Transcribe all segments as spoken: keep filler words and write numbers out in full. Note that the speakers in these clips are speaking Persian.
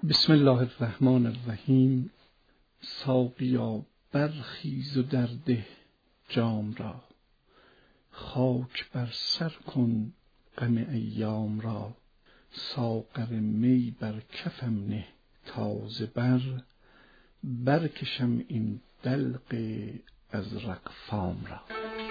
بسم الله الرحمن الرحیم. ساقیا برخیز و درده جام را، خاک بر سر کن غم ایام را. ساغر می بر کفم نه تازه بر، برکشم این دلق ازرق فام را.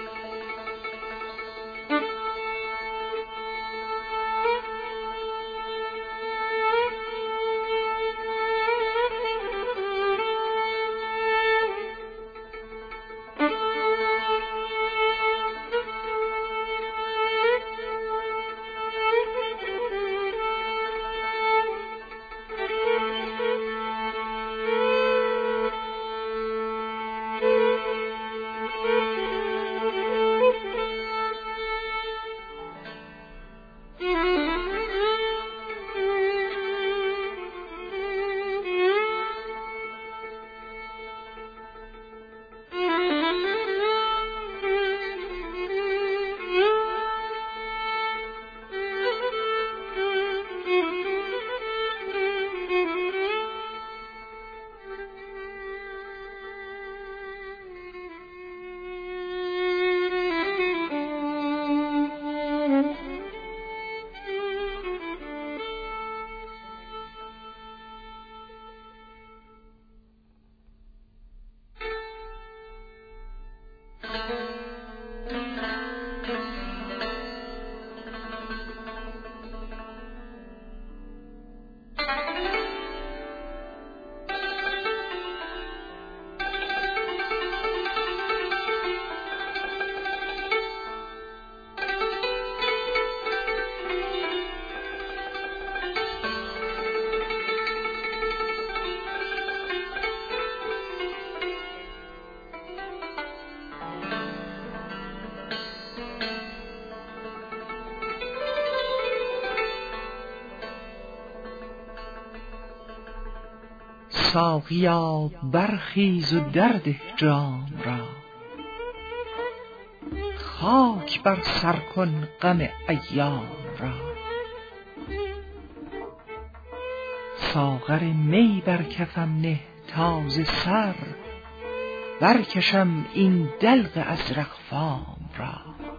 ساقیا برخیز و درده جام را، خاک بر سر کن غم ایام را. ساغر می بر کفم نه تازه سر، برکشم این دلق ازرق فام را.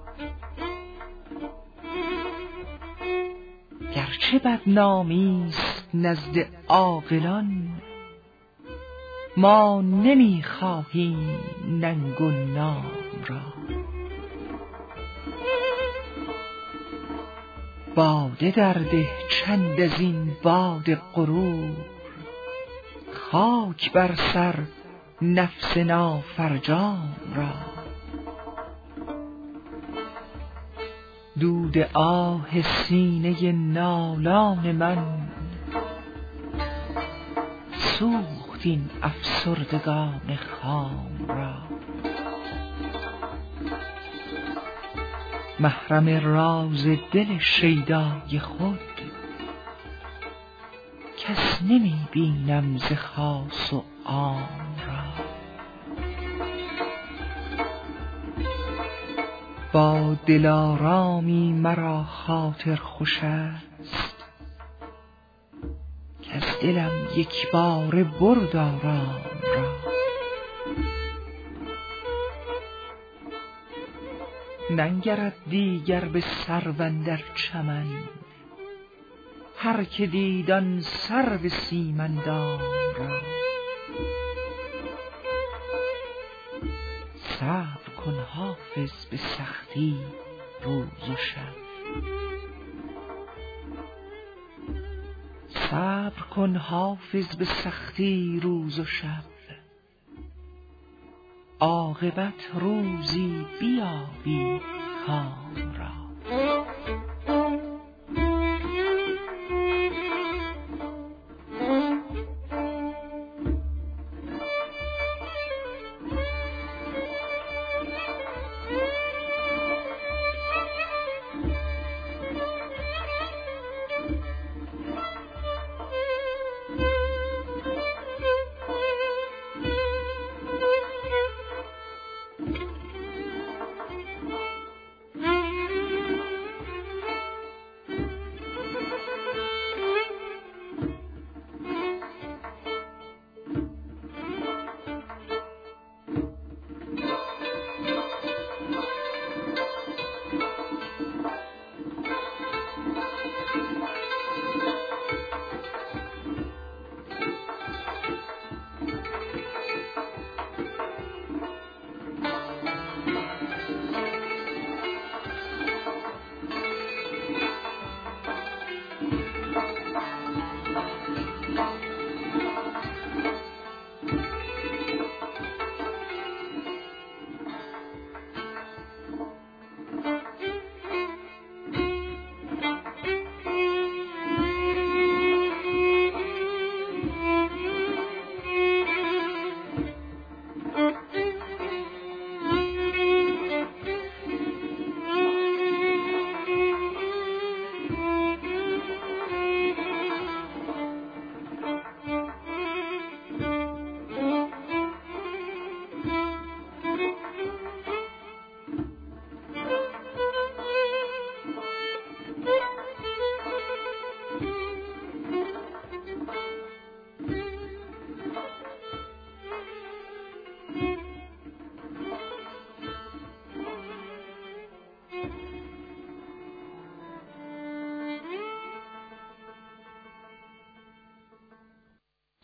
گرچه بدنامیست نزد عاقلان، ما نمی خواهیم ننگ و نام را. باده درده چند از این باد غرور، خاک بر سر نفس نافرجام را. دود آه سینه نالان من، سوخت این افسردگان خام را. محرم راز دل شیدای خود، کس نمی بینم ز خاص و عام را. با دلارامی مرا خاطر خوش است، کز دلم یک باره برد آرام را. ننگرد دیگر به سرو اندر چمن، هر که دید آن سرو سیم اندام را. صبر کن حافظ به سختی روز و شب، صبر کن حافظ به سختی روز و شب. عاقبت روزی بیابی کام را.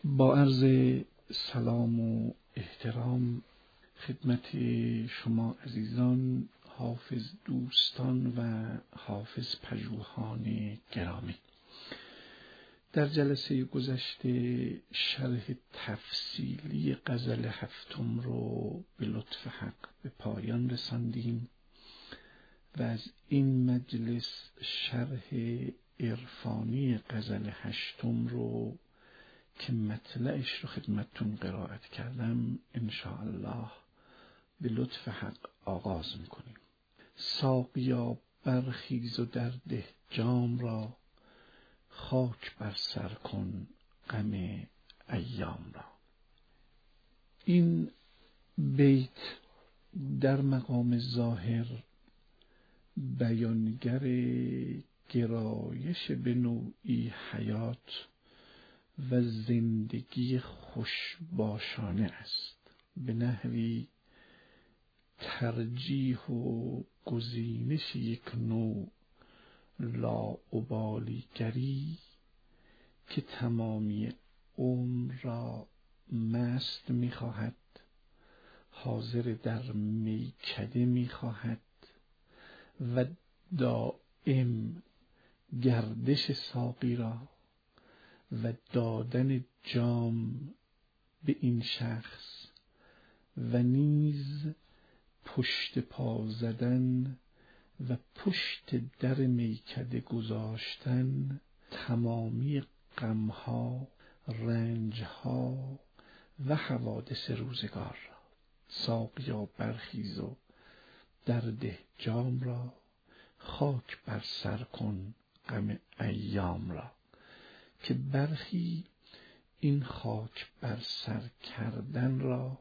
با عرض سلام و احترام خدمت شما عزیزان، حافظ دوستان و حافظ پژوهان گرامی. در جلسه گذشته شرح تفصیلی غزل هفتم رو به لطف حق به پایان رساندیم و از این مجلس شرح عرفانی غزل هشتم رو که مطلعش رو خدمتتون قرائت کردم انشاءالله به لطف حق آغاز میکنیم. ساقیا برخیز و در ده جام را، خاک بر سر کن غم ایام را. این بیت در مقام ظاهر بیانگر گرایش به نوعی حیات و زندگی خوشباشانه است، به نحوی ترجیح و گزینش یک نوع لاابالیگری که تمامی عمر را مست می‌خواهد، حاضر در میکده می‌خواهد و دائم گردش ساقی را و دادن جام به این شخص و نیز پشت پا زدن و پشت در میکده گذاشتن تمامی غمها، رنجها و حوادث روزگار را. ساقیا برخیز و در ده جام را، خاک بر سر کن غم ایام را، که برخی این خاک بر سر کردن را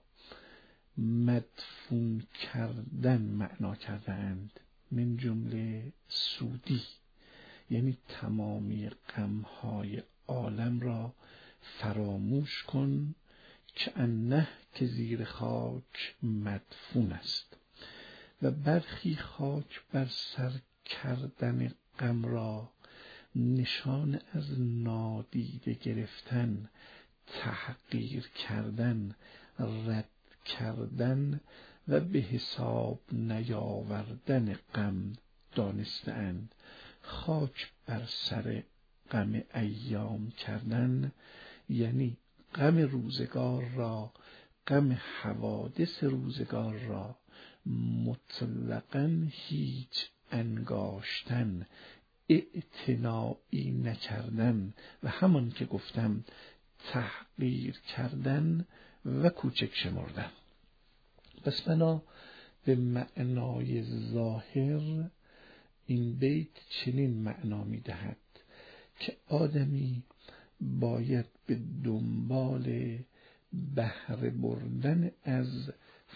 مدفون کردن معنا کردند، من جمله سودی، یعنی تمامی غمهای عالم را فراموش کن که انه که زیر خاک مدفون است. و برخی خاک بر سر کردن غم را نشان از نادیده گرفتن، تحقیر کردن، رد کردن و به حساب نیاوردن غم دانستند. خاک بر سر غم ایام کردن یعنی غم روزگار را، غم حوادث روزگار را مطلقاً هیچ انگاشتن، اعتنایی نکردن و همان که گفتم تحقیر کردن و کوچک شمردن. پس بنا به معنای ظاهر این بیت چنین معنا می دهد که آدمی باید به دنبال بهره بردن از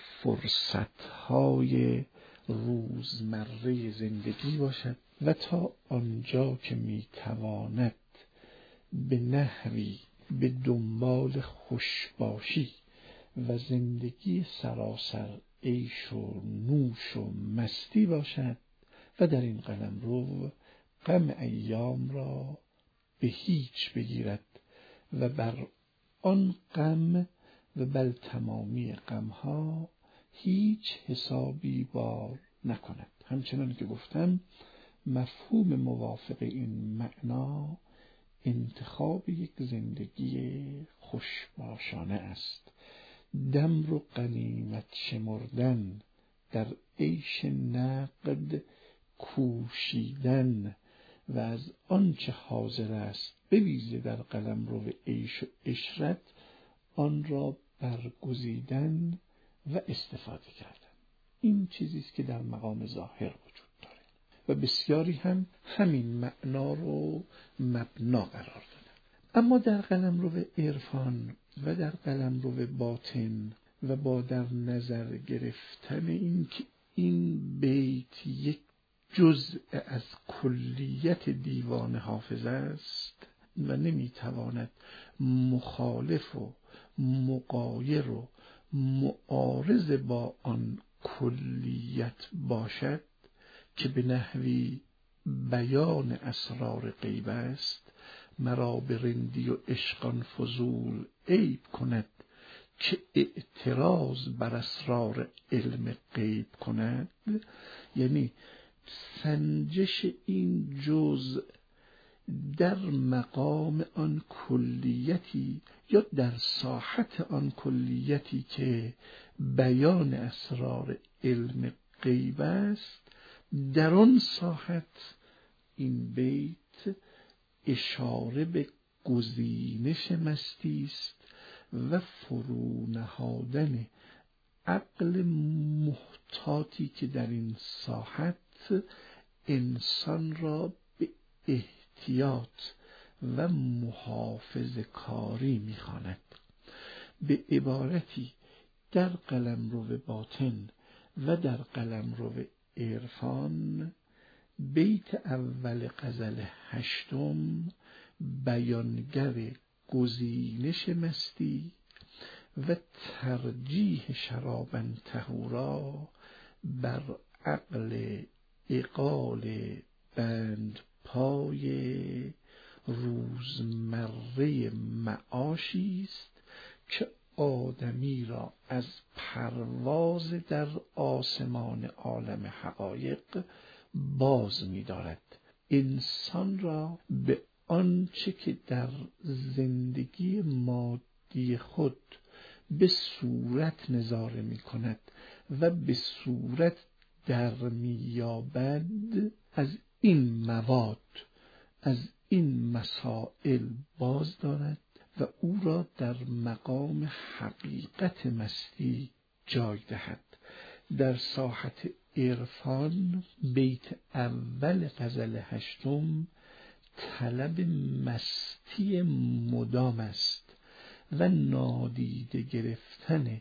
فرصتهای روزمره زندگی باشد و تا آنجا که می تواند به نحوی به دنبال خوشباشی و زندگی سراسر عیش و نوش و مستی باشد و در این قلمرو غم ایام را به هیچ بگیرد و بر آن غم و بل تمامی غمها هیچ حسابی بار نکند. همچنان که گفتم مفهوم موافق این معنا انتخاب یک زندگی خوشباشانه است، دم رو غنیمت شمردن، در عیش نقد کوشیدن و از آنچه حاضر است به ویژه در قلمرو عیش و عشرت آن را برگزیدن و استفاده کردن. این چیزی است که در مقام ظاهر وجود داره و بسیاری هم همین معنا رو مبنا قرار دادن. اما در قلمرو عرفان و در قلمرو باطن و با در نظر گرفتن این که این بیت یک جزء از کلیت دیوان حافظ است و نمیتواند مخالف و مغایر و معارض با آن کلیت باشد که به نحوی بیان اسرار غیب است، مرا به رندی و عشقان فضول عیب کند، که اعتراض بر اسرار علم غیب کند. یعنی سنجش این جزء در مقام آن کلیتی یا در ساحت آن کلیتی که بیان اسرار علم غیب است، در آن ساحت این بیت اشاره به گزینش مستی است و فرو نهادن عقل محتاطی که در این ساحت انسان را به احتیاط و محافظه کاری می‌خواند. به عبارتی در قلمرو باطن و در قلمرو عرفان، بیت اول غزل هشتم بیانگر گزینش مستی و ترجیح شرابا طهورا بر عقل عقال بند پای روزمره معاشی است که آدمی را از پرواز در آسمان عالم حقایق باز می دارد. انسان را به آنچه که در زندگی مادی خود به صورت نظاره می کند و به صورت در می یابد، از این مواد، از این مسائل باز دارد و او را در مقام حقیقت مستی جای دهد. در ساحت عرفان بیت اول غزل هشتم طلب مستی مدام است و نادیده گرفتن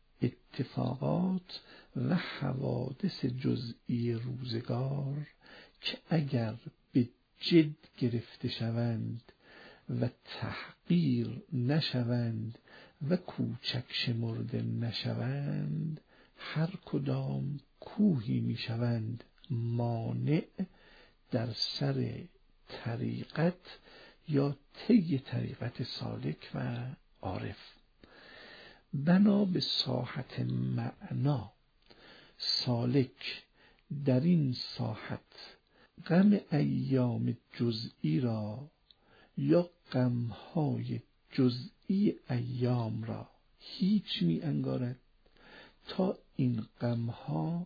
اتفاقات و حوادث جزئی روزگار که اگر به جد گرفته شوند و تحقیر نشوند و کوچک شمرده نشوند، هر کدام کوهی می شوند مانع در سر طریقت یا طی طریقت سالک و عارف. بنا به ساحت معنا، سالک در این ساحت غم ایام جزئی را یا غمهای جزئی ایام را هیچ می انگارد تا این غمها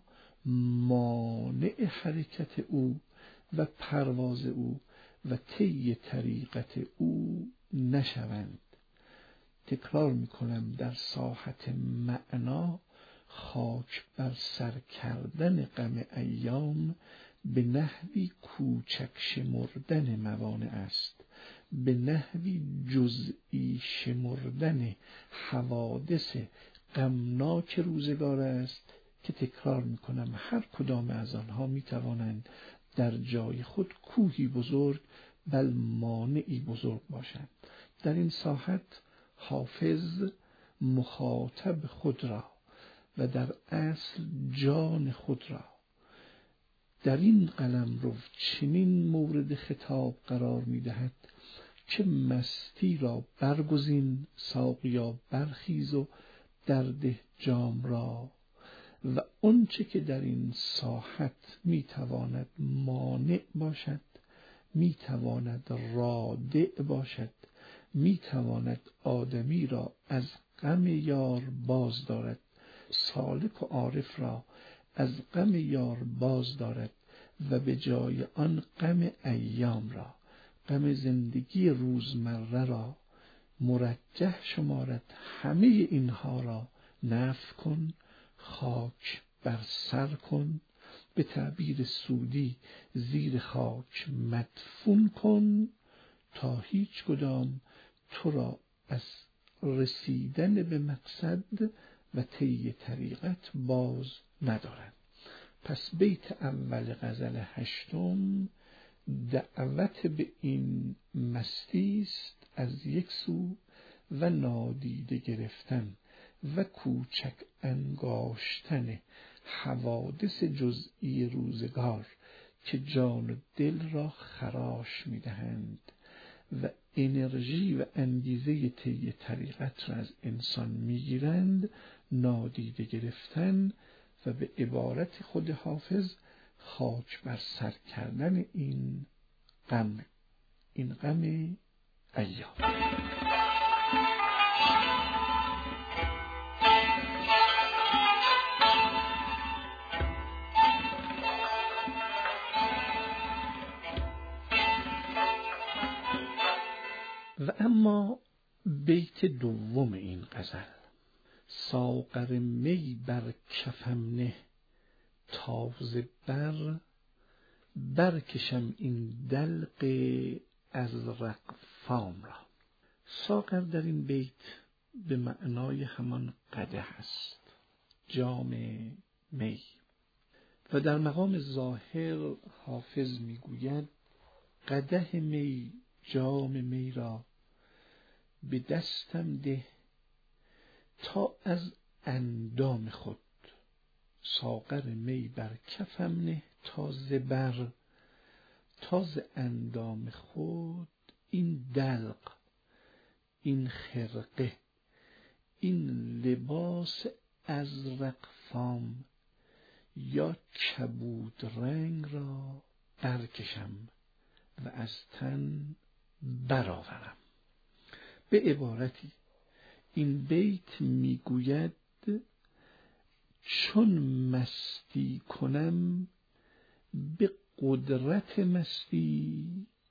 مانع حرکت او و پرواز او و طی طریقت او نشوند. تکرار میکنم، در ساحت معنا خاک بر سر کردن غم ایام به نحوی کوچک شمردن موانع است، به نحوی جزئی شمردن حوادث غمناک روزگار است که تکرار میکنم هر کدام از آنها میتوانند در جای خود کوهی بزرگ بل مانعی بزرگ باشند. در این ساحت حافظ مخاطب خود را و در اصل جان خود را در این قلمرو چنین مورد خطاب قرار می‌دهد که مستی را برگزین، ساقیا برخیز و درده جام را، و آنچه که در این ساحت میتواند مانع باشد، میتواند رادع باشد، میتواند آدمی را از غم یار باز دارد، سالک و عارف را از غم یار باز دارد و به جای آن غم ایام را، غم زندگی روزمره را مرجح شمارد. همه اینها را نفی کن، خاک بر سر کن، به تعبیر سودی زیر خاک مدفون کن تا هیچ کدام تو را از رسیدن به مقصد و طی طریقت باز ندارند. پس بیت اول غزل هشتم دعوت به این مستی است از یک سو و نادیده گرفتن و کوچک انگاشتن حوادث جزئی روزگار که جان و دل را خراش می‌دهند و انرژی و انگیزه طی طریقت را از انسان میگیرند، نادیده گرفتن و به عبارت خود حافظ خاک بر سر کردن این غم، این غم ایام. و اما بیت دوم این غزل: ساغر می بر کفم نه تازه بر، برکشم این دلق ازرق فام را. ساغر در این بیت به معنای همان قدح است، جام می. و در مقام ظاهر حافظ میگوید قدح می، جام می را به دستم ده تا از اندام خود. ساغر می بر کفم نه تا زبر، تا ز اندام خود این دلق، این خرقه، این لباس ازرق فام یا کبود رنگ را برکشم و از تن برآورم. به عبارتی این بیت میگوید چون مستی کنم به قدرت مستی،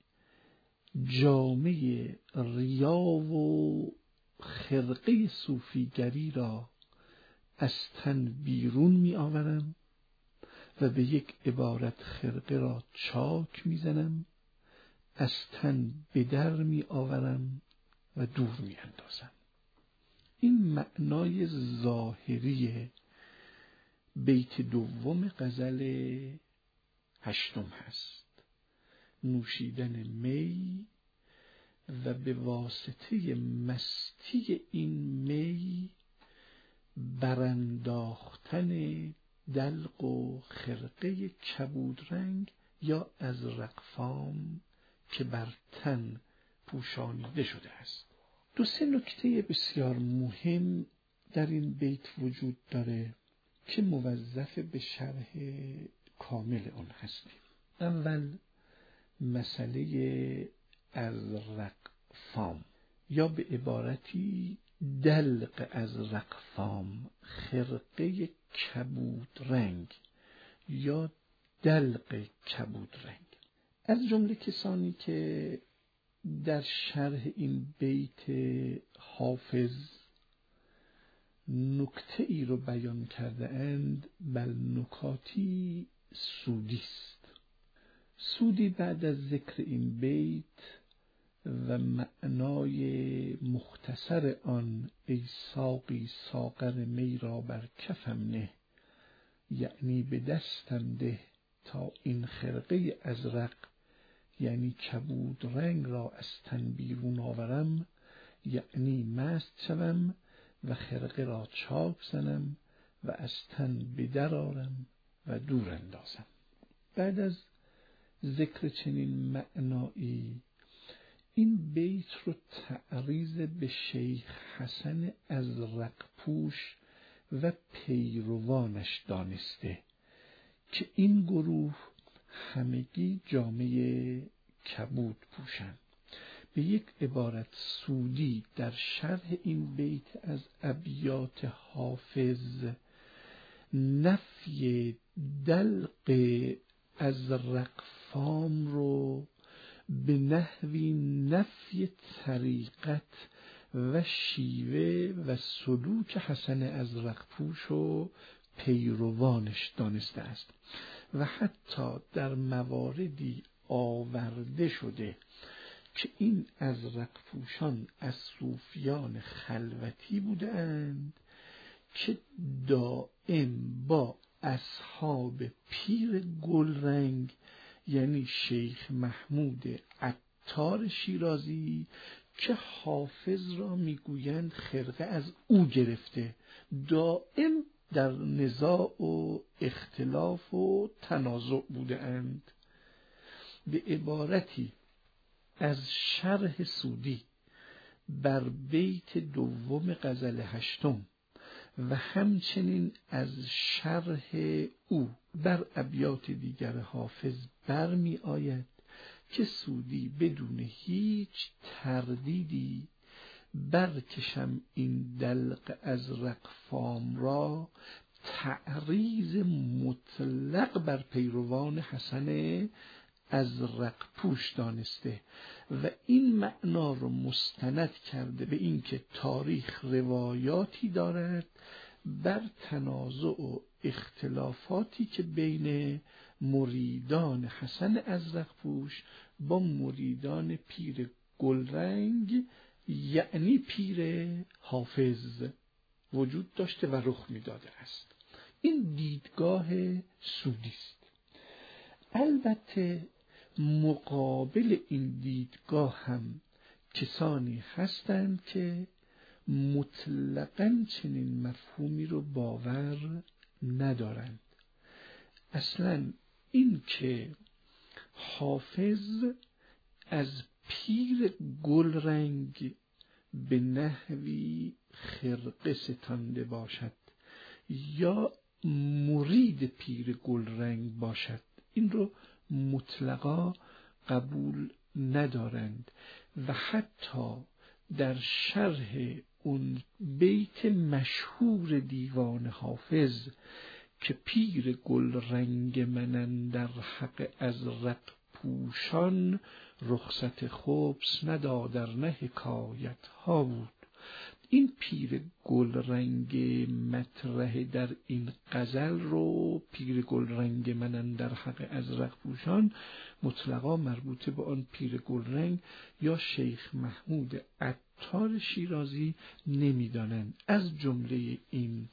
جامه ریا و خرقه صوفیگری را از تن بیرون می آورم و به یک عبارت خرقه را چاک می زنم، از تن به در می آورم و دور می اندازم. این معنای ظاهری بیت دوم غزل هشتم هست. نوشیدن می و به واسطه مستی این می برانداختن دلق و خرقه کبود رنگ یا ازرق فام که بر تن پوشانیده شده است. دو سه نکته بسیار مهم در این بیت وجود داره که موظف به شرح کامل اون هستیم. اول مسئله ازرق فام یا به عبارتی دلق ازرق فام، خرقه کبود رنگ یا دلق کبود رنگ. از جمله کسانی که در شرح این بیت حافظ نکته ای رو بیان کرده اند، بل نکاتی سودی است. سودی بعد از ذکر این بیت و معنای مختصر آن ای ساقی ساغر می را بر کفم نه، یعنی به دستم ده تا این خرقه ازرق یعنی کبود رنگ را از تن بیرون آورم، یعنی مست شوم و خرقه را چاک زنم و از تن بدر آرم و دور اندازم. بعد از ذکر چنین معنایی این بیت رو تعریض به شیخ حسن ازرق پوش و پیروانش دانسته که این گروه همگی جامعه کبود پوشند. به یک عبارت سودی در شرح این بیت از ابیات حافظ نفی دلق ازرق فام رو به نحوی نفی طریقت و شیوه و سلوک حسن ازرق پوش و پیروانش دانسته است و حتی در مواردی آورده شده که این ازرق پوشان از صوفیان خلوتی بودند که دائم با اصحاب پیر گلرنگ یعنی شیخ محمود عطار شیرازی که حافظ را میگویند خرقه از او گرفته، دائم در نزاع و اختلاف و تنازع بوده اند. به عبارتی از شرح سودی بر بیت دوم غزل هشتم و همچنین از شرح او بر ابیات دیگر حافظ برمی آید که سودی بدون هیچ تردیدی برکشم این دلق ازرق فام را تعریض مطلق بر پیروان حسن ازرق پوش دانسته و این معنا رو مستند کرده به اینکه تاریخ روایاتی دارد بر تنازع و اختلافاتی که بین مریدان حسن ازرق پوش با مریدان پیر گلرنگ یعنی پیر حافظ وجود داشته و رخ می‌داده است. این دیدگاه سودی است. البته مقابل این دیدگاه هم کسانی هستند که مطلقاً چنین مفهومی رو باور ندارند. اصلاً این که حافظ از پیر گلرنگ به نحوی خرقه ستانده باشد یا مرید پیر گلرنگ باشد این رو مطلقا قبول ندارند و حتی در شرح اون بیت مشهور دیوان حافظ که پیر گلرنگ من اندر حق ازرق پوشان رخصت خبث ندادر نه حکایت ها بود. این پیر گلرنگ مطرح در این غزل رو پیر گلرنگ من اندر حق ازرق پوشان مطلقا مربوط به آن پیر گلرنگ یا شیخ محمود عطار شیرازی نمیدانند. از جمله این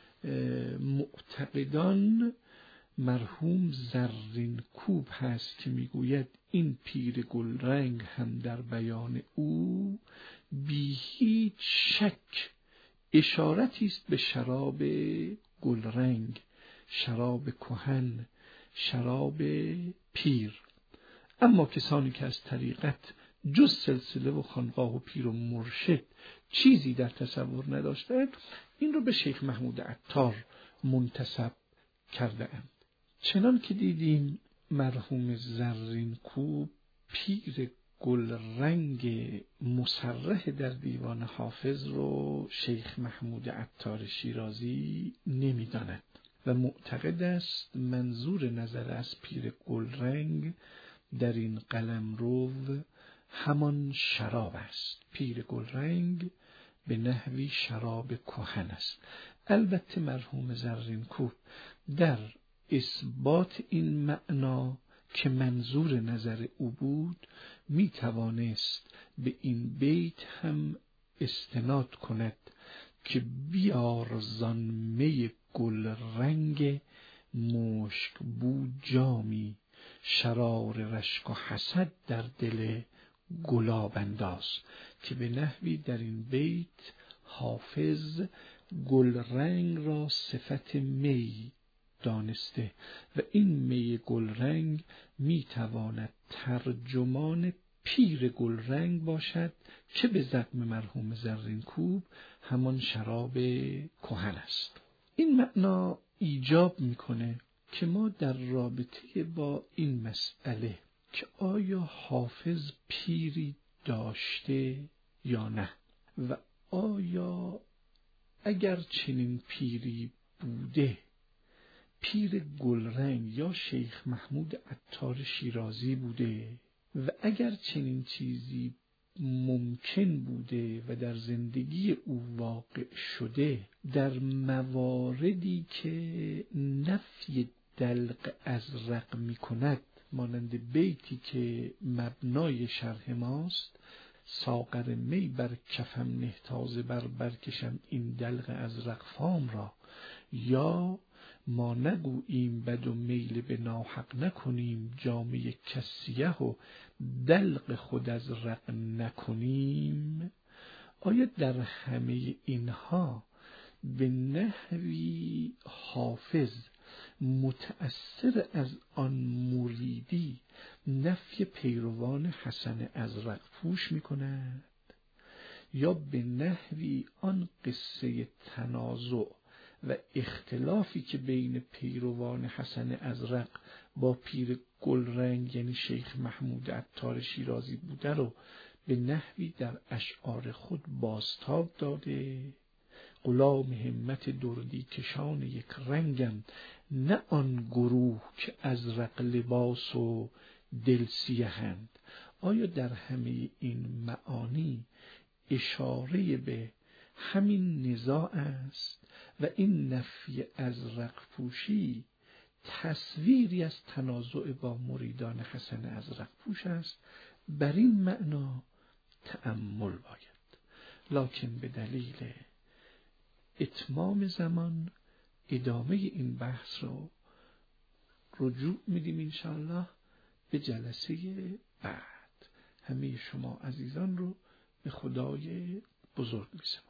معتقدان مرحوم زرین کوب هست که میگوید این پیر گلرنگ هم در بیان او بی هیچ شک اشارتی است به شراب گلرنگ، شراب کهن، شراب پیر. اما کسانی که از طریقت جز سلسله و خانقاه و پیر و مرشد چیزی در تصور نداشتند این رو به شیخ محمود عطار منتسب کرده اند. چنان که دیدیم مرحوم زرین کوب پیر گلرنگ مصرح در دیوان حافظ رو شیخ محمود عطار شیرازی نمی‌داند و معتقد است منظور نظر از پیر گلرنگ در این قلمرو همان شراب است. پیر گلرنگ به نحوی شراب کهن است. البته مرحوم زرین کوب در اثبات این معنا که منظور نظر او بود می توانست به این بیت هم استناد کند که بیار زان می گل رنگ مشک بو جامی شرار رشک و حسد در دل گلاب انداز، که به نحوی در این بیت حافظ گل رنگ را صفت می دانسته و این می گلرنگ می تواند ترجمان پیر گلرنگ باشد که به زعم مرحوم زرین کوب همان شراب کهن است. این معنا ایجاب میکنه که ما در رابطه با این مسئله که آیا حافظ پیری داشته یا نه و آیا اگر چنین پیری بوده پیر گلرنگ یا شیخ محمود عطار شیرازی بوده و اگر چنین چیزی ممکن بوده و در زندگی او واقع شده در مواردی که نفی دلق ازرق می کند مانند بیتی که مبنای شرح ماست ساغر می بر کفم نه تازه بر برکشم این دلق ازرق فام را، یا ما نگوییم بد و میل به ناحق نکنیم جامه کسیه و دلق خود از رق نکنیم. آیا در همه اینها به نحوی حافظ متأثر از آن مریدی نفی پیروان حسن ازرق پوش می کند یا به نحوی آن قصه تنازع و اختلافی که بین پیروان حسن ازرق با پیر گلرنگ یعنی شیخ محمود عطار شیرازی بوده رو به نحوی در اشعار خود بازتاب داده. غلام همت دردی کشان یک رنگم، نه آن گروه که ازرق لباس و دل سیهند. آیا در همه این معانی اشاره به همین نزاع است و این نفی ازرق پوشی تصویری از تنازع با مریدان حسن ازرق پوش است؟ بر این معنا تأمل باید، لکن به دلیل اتمام زمان ادامه این بحث رو رجوع میدیم انشاءالله به جلسه بعد. همه شما عزیزان رو به خدای بزرگ می‌سپارم.